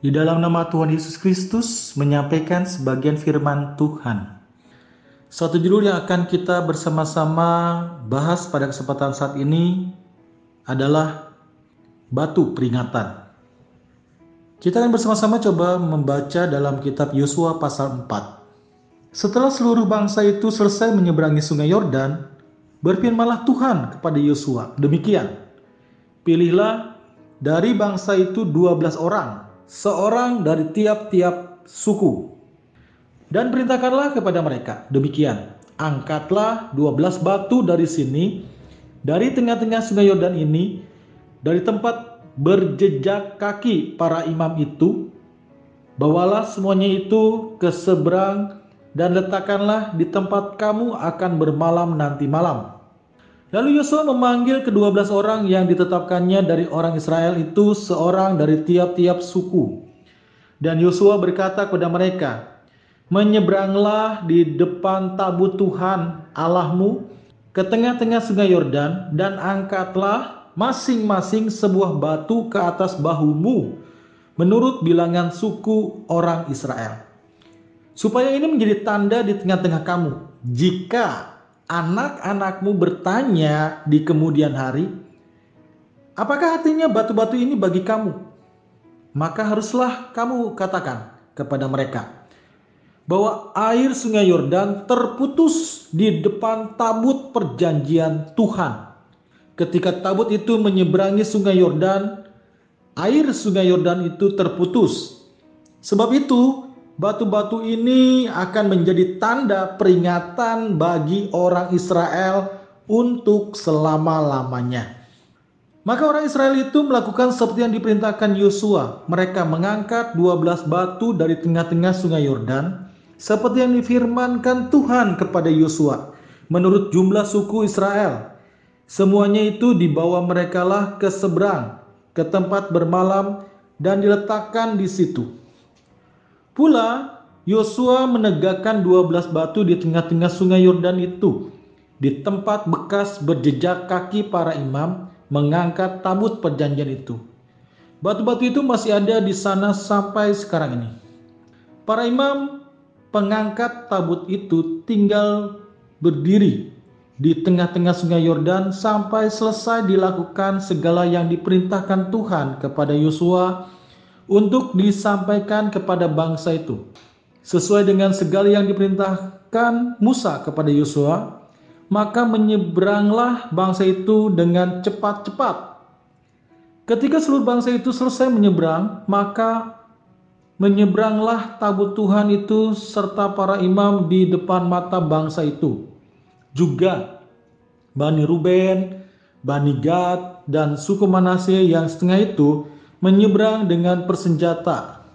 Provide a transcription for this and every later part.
Di dalam nama Tuhan Yesus Kristus menyampaikan sebagian firman Tuhan. Suatu judul yang akan kita bersama-sama bahas pada kesempatan saat ini adalah batu peringatan. Kita akan bersama-sama coba membaca dalam kitab Yosua pasal 4. Setelah seluruh bangsa itu selesai menyeberangi sungai Yordan, berfirmanlah Tuhan kepada Yosua, demikian, pilihlah dari bangsa itu 12 orang, seorang dari tiap-tiap suku. Dan perintahkanlah kepada mereka, demikian, angkatlah 12 batu dari sini, dari tengah-tengah sungai Yordan ini, dari tempat berjejak kaki para imam itu, bawalah semuanya itu ke seberang dan letakkanlah di tempat kamu akan bermalam nanti malam. Lalu Yosua memanggil ke-12 orang yang ditetapkannya dari orang Israel itu, seorang dari tiap-tiap suku. Dan Yosua berkata kepada mereka, menyeberanglah di depan tabut Tuhan Allahmu ke tengah-tengah sungai Yordan, dan angkatlah masing-masing sebuah batu ke atas bahumu menurut bilangan suku orang Israel, supaya ini menjadi tanda di tengah-tengah kamu. Jika anak-anakmu bertanya di kemudian hari, apakah artinya batu-batu ini bagi kamu? Maka haruslah kamu katakan kepada mereka bahwa air sungai Yordan terputus di depan tabut perjanjian Tuhan. Ketika tabut itu menyeberangi sungai Yordan, air sungai Yordan itu terputus. Sebab itu, batu-batu ini akan menjadi tanda peringatan bagi orang Israel untuk selama-lamanya. Maka orang Israel itu melakukan seperti yang diperintahkan Yosua. Mereka mengangkat 12 batu dari tengah-tengah sungai Yordan, seperti yang difirmankan Tuhan kepada Yosua, menurut jumlah suku Israel. Semuanya itu dibawa merekalah ke seberang, ke tempat bermalam, dan diletakkan di situ. Pula Yosua menegakkan 12 batu di tengah-tengah sungai Yordan itu, di tempat bekas berjejak kaki para imam mengangkat tabut perjanjian itu. Batu-batu itu masih ada di sana sampai sekarang ini. Para imam pengangkat tabut itu tinggal berdiri di tengah-tengah sungai Yordan sampai selesai dilakukan segala yang diperintahkan Tuhan kepada Yosua untuk disampaikan kepada bangsa itu. Sesuai dengan segala yang diperintahkan Musa kepada Yosua, maka menyeberanglah bangsa itu dengan cepat-cepat. Ketika seluruh bangsa itu selesai menyeberang, maka menyeberanglah tabut Tuhan itu serta para imam di depan mata bangsa itu. Juga Bani Ruben, Bani Gad, dan suku Manasye yang setengah itu menyeberang dengan persenjata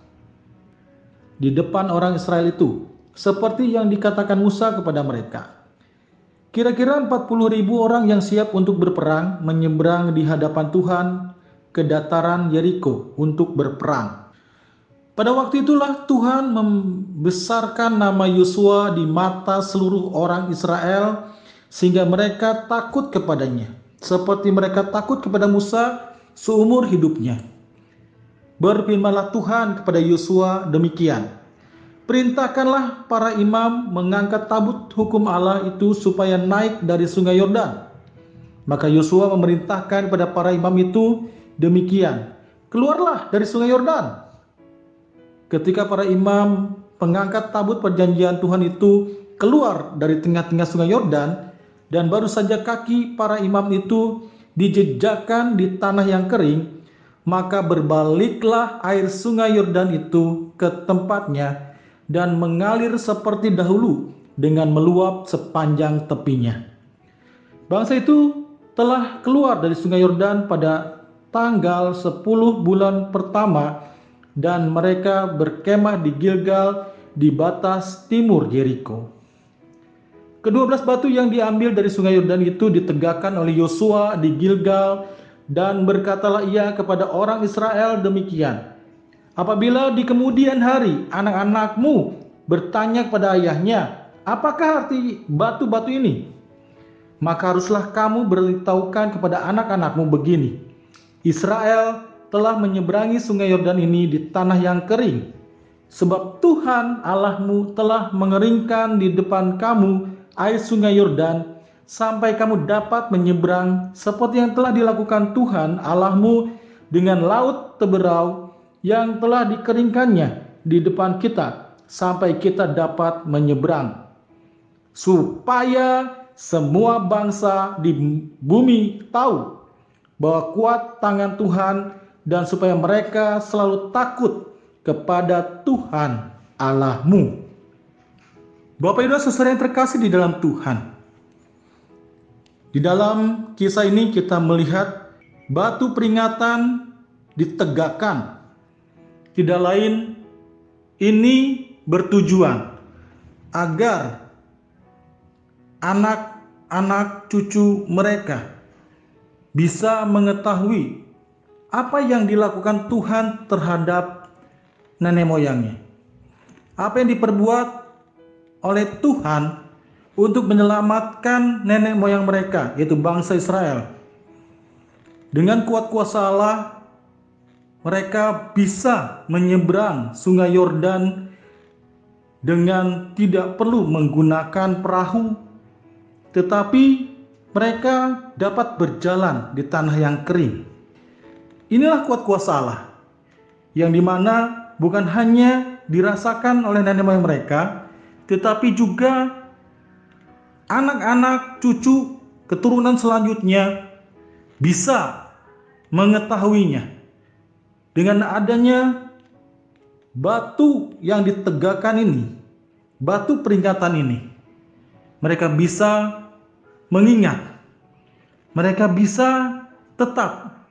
di depan orang Israel itu, seperti yang dikatakan Musa kepada mereka. Kira-kira 40.000 orang yang siap untuk berperang menyeberang di hadapan Tuhan ke dataran Yeriko untuk berperang. Pada waktu itulah Tuhan membesarkan nama Yosua di mata seluruh orang Israel, sehingga mereka takut kepadanya, seperti mereka takut kepada Musa seumur hidupnya. Berfirmanlah Tuhan kepada Yosua, demikian, perintahkanlah para imam mengangkat tabut hukum Allah itu supaya naik dari sungai Yordan. Maka Yosua memerintahkan kepada para imam itu, demikian, keluarlah dari sungai Yordan. Ketika para imam pengangkat tabut perjanjian Tuhan itu keluar dari tengah-tengah sungai Yordan, dan baru saja kaki para imam itu dijejakkan di tanah yang kering, maka berbaliklah air sungai Yordan itu ke tempatnya dan mengalir seperti dahulu dengan meluap sepanjang tepinya. Bangsa itu telah keluar dari sungai Yordan pada tanggal 10 bulan pertama, dan mereka berkemah di Gilgal di batas timur Yeriko. Ke-12 batu yang diambil dari sungai Yordan itu ditegakkan oleh Yosua di Gilgal, dan berkatalah ia kepada orang Israel, demikian, apabila di kemudian hari anak-anakmu bertanya kepada ayahnya, apakah arti batu-batu ini? Maka haruslah kamu beritahukan kepada anak-anakmu begini, Israel telah menyeberangi sungai Yordan ini di tanah yang kering. Sebab Tuhan Allahmu telah mengeringkan di depan kamu air sungai Yordan, sampai kamu dapat menyeberang seperti yang telah dilakukan Tuhan Allahmu dengan laut Teberau yang telah dikeringkannya di depan kita, sampai kita dapat menyeberang. Supaya semua bangsa di bumi tahu bahwa kuat tangan Tuhan, dan supaya mereka selalu takut kepada Tuhan Allahmu. Bapak Ibu saudara yang terkasih di dalam Tuhan, di dalam kisah ini kita melihat batu peringatan ditegakkan. Tidak lain ini bertujuan agar anak-anak cucu mereka bisa mengetahui apa yang dilakukan Tuhan terhadap nenek moyangnya. Apa yang diperbuat oleh Tuhan untuk menyelamatkan nenek moyang mereka, yaitu bangsa Israel. Dengan kuat kuasa Allah, mereka bisa menyeberang sungai Yordan dengan tidak perlu menggunakan perahu, tetapi mereka dapat berjalan di tanah yang kering. Inilah kuat kuasa Allah, yang dimana bukan hanya dirasakan oleh nenek moyang mereka, tetapi juga anak-anak cucu keturunan selanjutnya bisa mengetahuinya. Dengan adanya batu yang ditegakkan ini, batu peringatan ini, mereka bisa mengingat, mereka bisa tetap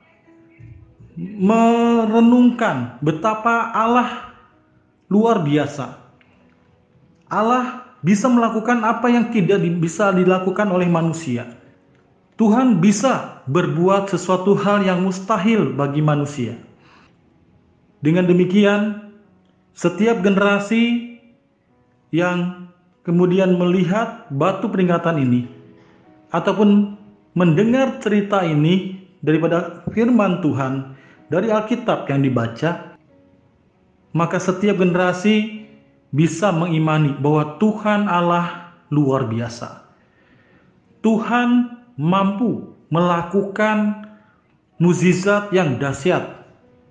merenungkan betapa Allah luar biasa. Allah bisa melakukan apa yang tidak bisa dilakukan oleh manusia. Tuhan bisa berbuat sesuatu hal yang mustahil bagi manusia. Dengan demikian, setiap generasi yang kemudian melihat batu peringatan ini ataupun mendengar cerita ini daripada firman Tuhan dari Alkitab yang dibaca, maka setiap generasi bisa mengimani bahwa Tuhan Allah luar biasa. Tuhan mampu melakukan mukjizat yang dahsyat.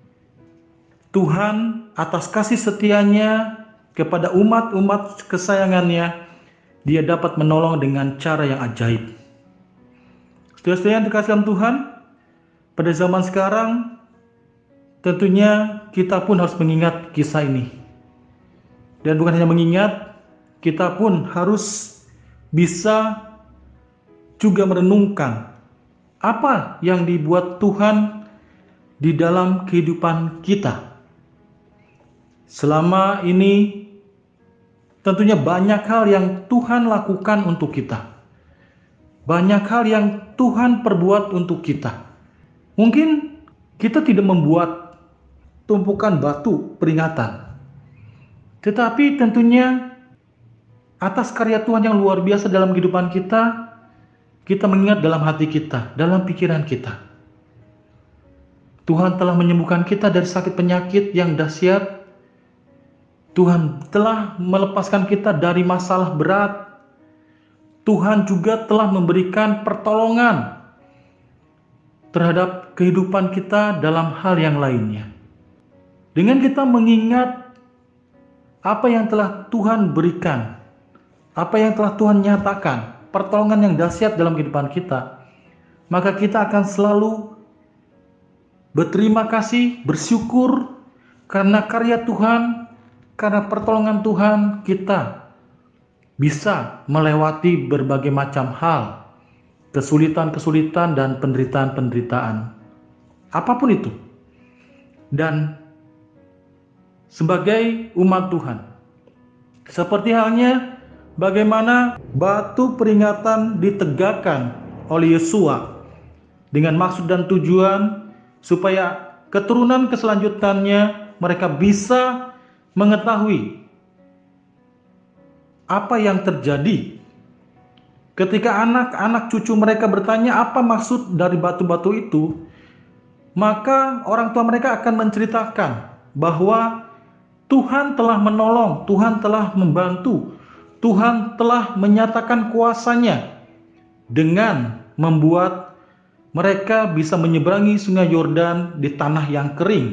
Tuhan atas kasih setianya kepada umat-umat kesayangannya, Dia dapat menolong dengan cara yang ajaib. Saudara-saudara yang dikasihi dalam Tuhan, pada zaman sekarang tentunya kita pun harus mengingat kisah ini. Dan bukan hanya mengingat, kita pun harus bisa juga merenungkan apa yang dibuat Tuhan di dalam kehidupan kita. Selama ini tentunya banyak hal yang Tuhan lakukan untuk kita. Banyak hal yang Tuhan perbuat untuk kita. Mungkin kita tidak membuat tumpukan batu peringatan, tetapi tentunya atas karya Tuhan yang luar biasa dalam kehidupan kita, kita mengingat dalam hati kita, dalam pikiran kita. Tuhan telah menyembuhkan kita dari sakit penyakit yang dahsyat. Tuhan telah melepaskan kita dari masalah berat. Tuhan juga telah memberikan pertolongan terhadap kehidupan kita dalam hal yang lainnya. Dengan kita mengingat apa yang telah Tuhan berikan, apa yang telah Tuhan nyatakan, pertolongan yang dahsyat dalam kehidupan kita, maka kita akan selalu berterima kasih, bersyukur karena karya Tuhan, karena pertolongan Tuhan kita bisa melewati berbagai macam hal, kesulitan-kesulitan dan penderitaan-penderitaan, apapun itu. Dan sebagai umat Tuhan, seperti halnya bagaimana batu peringatan ditegakkan oleh Yosua dengan maksud dan tujuan supaya keturunan keselanjutannya mereka bisa mengetahui apa yang terjadi ketika anak-anak cucu mereka bertanya apa maksud dari batu-batu itu. maka orang tua mereka akan menceritakan bahwa Tuhan telah menolong, Tuhan telah membantu, Tuhan telah menyatakan kuasa-Nya dengan membuat mereka bisa menyeberangi sungai Yordan di tanah yang kering.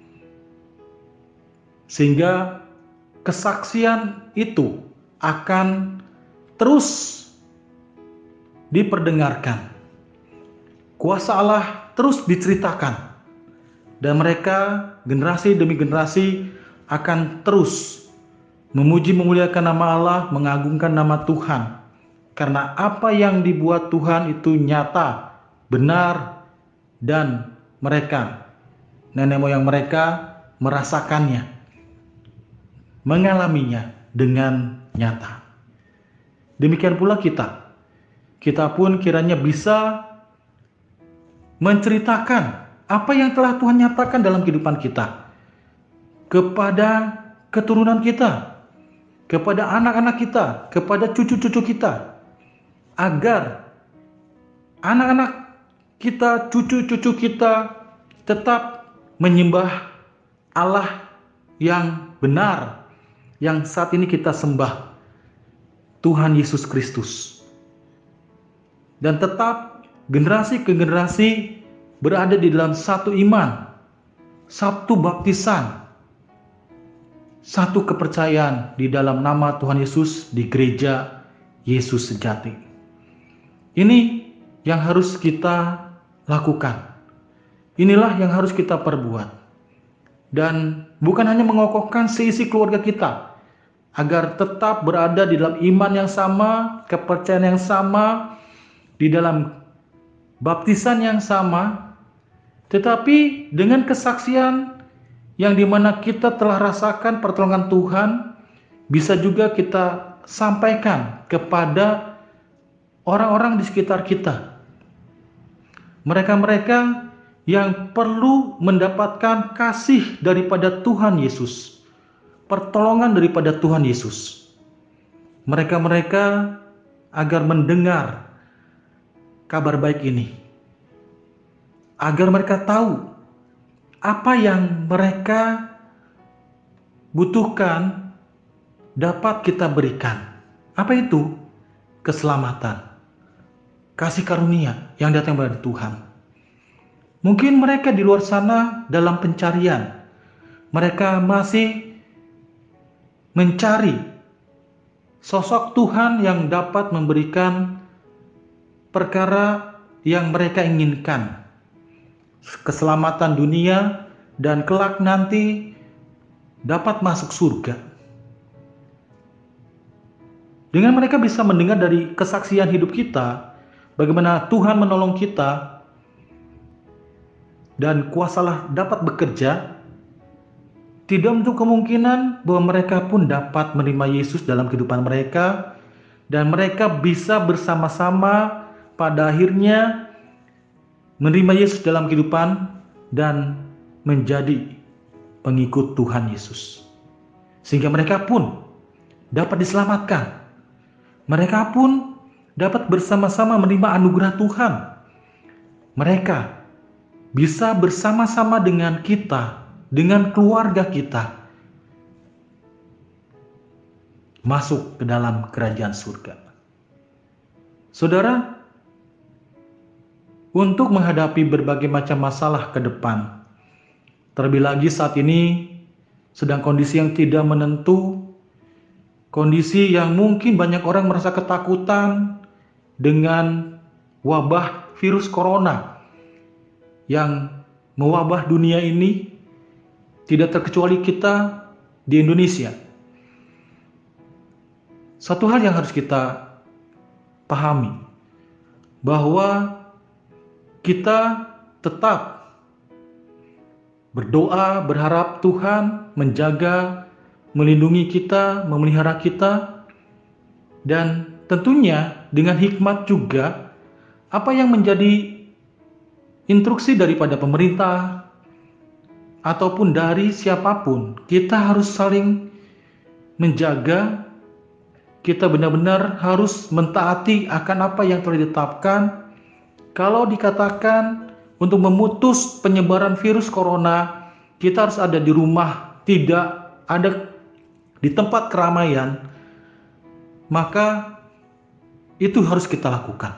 Sehingga kesaksian itu akan terus diperdengarkan. Kuasa Allah terus diceritakan. Dan mereka generasi demi generasi akan terus memuji memuliakan nama Allah, mengagungkan nama Tuhan. Karena apa yang dibuat Tuhan itu nyata, benar, dan mereka, nenek moyang mereka merasakannya, mengalaminya dengan nyata. Demikian pula kita pun kiranya bisa menceritakan apa yang telah Tuhan nyatakan dalam kehidupan kita kepada keturunan kita, kepada anak-anak kita, kepada cucu-cucu kita, agar anak-anak kita, cucu-cucu kita tetap menyembah Allah yang benar, yang saat ini kita sembah, Tuhan Yesus Kristus. Dan tetap generasi ke generasi berada di dalam satu iman, satu baptisan, satu kepercayaan di dalam nama Tuhan Yesus di gereja Yesus sejati. Ini yang harus kita lakukan. Inilah yang harus kita perbuat. Dan bukan hanya mengokohkan seisi keluarga kita agar tetap berada di dalam iman yang sama, kepercayaan yang sama, di dalam baptisan yang sama, tetapi dengan kesaksian yang dimana kita telah rasakan pertolongan Tuhan, bisa juga kita sampaikan kepada orang-orang di sekitar kita. Mereka-mereka yang perlu mendapatkan kasih daripada Tuhan Yesus, pertolongan daripada Tuhan Yesus. Mereka-mereka agar mendengar kabar baik ini, agar mereka tahu apa yang mereka butuhkan dapat kita berikan. Apa itu? Keselamatan, kasih karunia yang datang dari Tuhan. Mungkin mereka di luar sana dalam pencarian, mereka masih mencari sosok Tuhan yang dapat memberikan perkara yang mereka inginkan, keselamatan dunia, dan kelak nanti dapat masuk surga. Dengan mereka bisa mendengar dari kesaksian hidup kita, bagaimana Tuhan menolong kita, dan kuasa Allah dapat bekerja, tidak untuk kemungkinan bahwa mereka pun dapat menerima Yesus dalam kehidupan mereka, dan mereka bisa bersama-sama pada akhirnya menerima Yesus dalam kehidupan dan menjadi pengikut Tuhan Yesus. Sehingga mereka pun dapat diselamatkan. Mereka pun dapat bersama-sama menerima anugerah Tuhan. Mereka bisa bersama-sama dengan kita, dengan keluarga kita, masuk ke dalam kerajaan surga. Saudara, untuk menghadapi berbagai macam masalah ke depan, terlebih lagi saat ini sedang kondisi yang tidak menentu, kondisi yang mungkin banyak orang merasa ketakutan dengan wabah virus corona yang mewabah dunia ini, tidak terkecuali kita di Indonesia. Satu hal yang harus kita pahami, bahwa kita tetap berdoa, berharap Tuhan menjaga, melindungi kita, memelihara kita, dan tentunya dengan hikmat juga apa yang menjadi instruksi daripada pemerintah ataupun dari siapapun, kita harus saling menjaga, kita benar-benar harus mentaati akan apa yang telah ditetapkan. Kalau dikatakan untuk memutus penyebaran virus corona, kita harus ada di rumah, tidak ada di tempat keramaian, maka itu harus kita lakukan.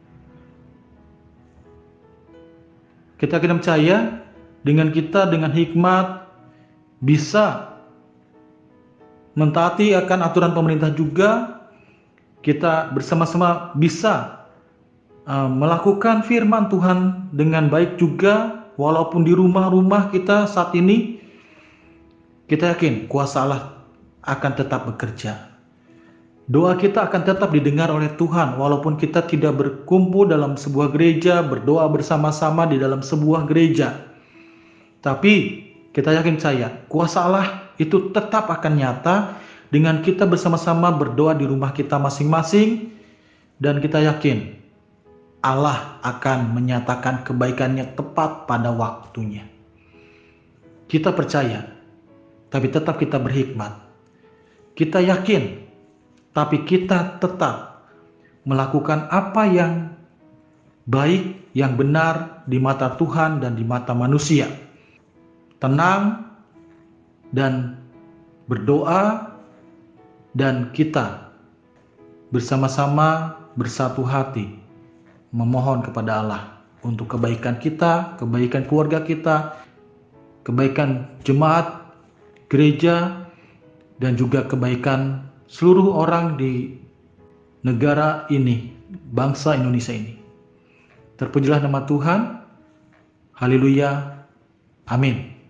Kita akan percaya dengan hikmat bisa mentaati akan aturan pemerintah juga, kita bersama-sama bisa melakukan firman Tuhan dengan baik juga, walaupun di rumah-rumah kita saat ini, kita yakin kuasa Allah akan tetap bekerja. Doa kita akan tetap didengar oleh Tuhan, walaupun kita tidak berkumpul dalam sebuah gereja, berdoa bersama-sama di dalam sebuah gereja. Tapi kita yakin kuasa Allah itu tetap akan nyata dengan kita bersama-sama berdoa di rumah kita masing-masing, dan kita yakin Allah akan menyatakan kebaikannya tepat pada waktunya. Kita percaya, tapi tetap kita berhikmat. Kita yakin, tapi kita tetap melakukan apa yang baik, yang benar di mata Tuhan dan di mata manusia. Tenang dan berdoa, dan kita bersama-sama bersatu hati memohon kepada Allah untuk kebaikan kita, kebaikan keluarga kita, kebaikan jemaat gereja, dan juga kebaikan seluruh orang di negara ini, bangsa Indonesia ini. Terpujilah nama Tuhan. Haleluya. Amin.